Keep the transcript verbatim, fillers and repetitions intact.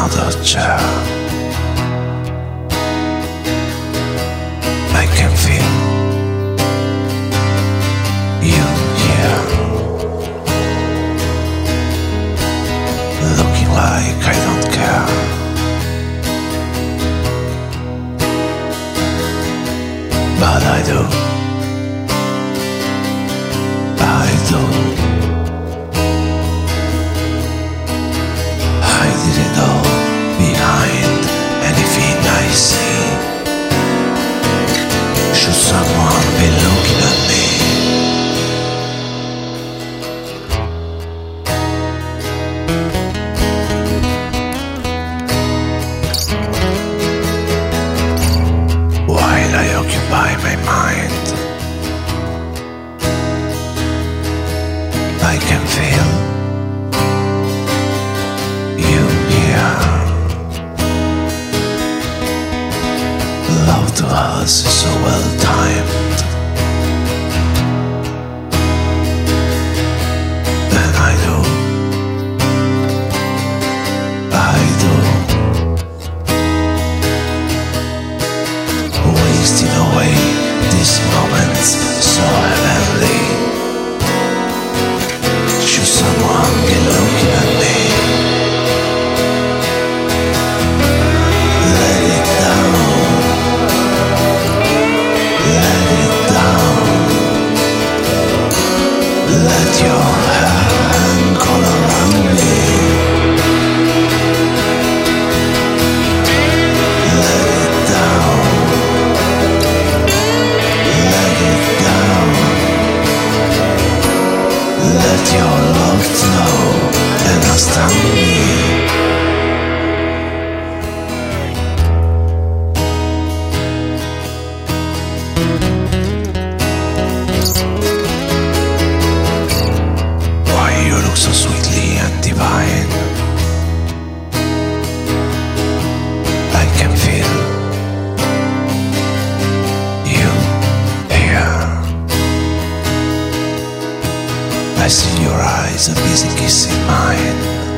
another chair. I can feel you here, looking like I don't care. But I do, I do. I didn't know behind anything I see. Should someone be looking at me? While I occupy my mind, I can feel you here. Love to us is so well timed, and I do, I do, wasting away these moments so heavenly. Should someone be looking at me? Let it down, let it down. Let your hand call around me. Let it down, let it down. Let your love flow and astound me. Why you look so sweetly and divine? I can feel you here. I see your eyes are busy kissing mine.